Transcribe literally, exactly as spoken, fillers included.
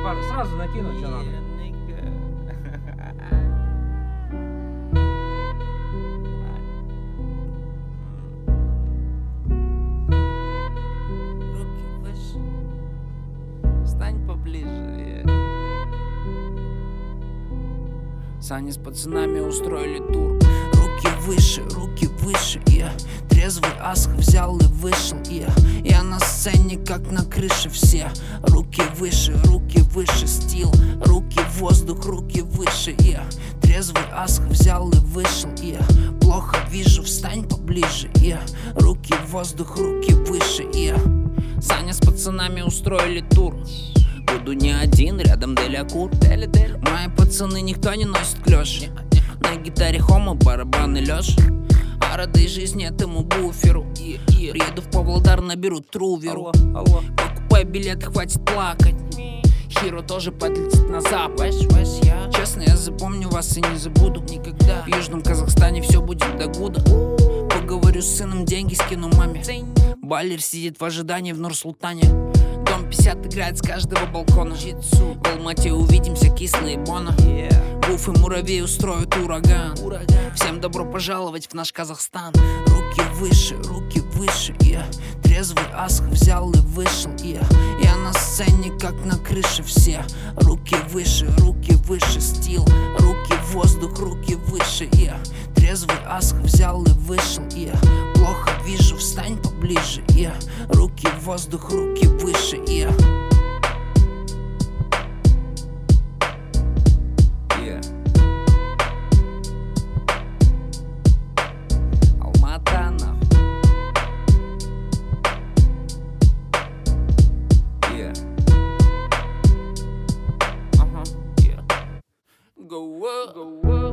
пару, сразу накину, что надо. Руки выше, стань поближе. Саня с пацанами устроили тур. Руки выше, руки выше, я трезвый асх взял и вышел, я Я на сцене, как на крыше все. Руки выше, руки выше, стил. Руки в воздух, руки выше, я трезвый асх взял и вышел, я Плохо вижу, встань поближе, я Руки в воздух, руки выше, я Саня с пацанами устроили тур. Буду не один, рядом Делякур. Мои пацаны никто не носит клёш. На гитаре Хома, барабаны Лёш. А радой жизни этому буферу. Приеду в Павлодар, наберу труверу. Покупай билет, хватит плакать. Хиро тоже подлетит на запад. Честно, я запомню вас и не забуду никогда. В Южном Казахстане все будет до гуда. Поговорю с сыном, деньги скину маме. Баллер сидит в ожидании в Нур-Султане. Дом пятьдесят играет с каждого балкона. В Алмате увидимся, кислые Бона. Буф и муравей устроят ураган. Всем добро пожаловать в наш Казахстан. Руки выше, руки выше, я трезвый асх взял и вышел, я Я на сцене, как на крыше все. Руки выше, руки выше, стил. Руки в воздух, руки выше, я трезвый асх взял и вышел, я Плохо вижу, встань поближе, я Руки в воздух, руки выше, я Go up, go up.